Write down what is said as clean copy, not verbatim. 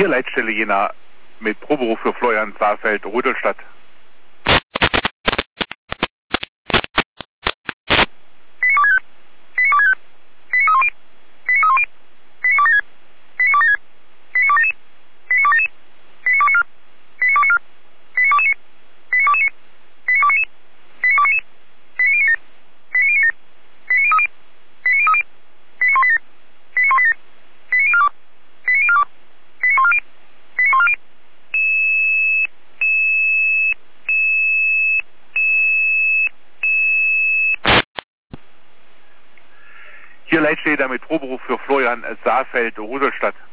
Hier Leitstelle Jena mit Proberuf für Florian Saalfeld, Rödelstadt. Hier Leitstelle mit Proberuf für Florian Saalfeld, Rödelstadt.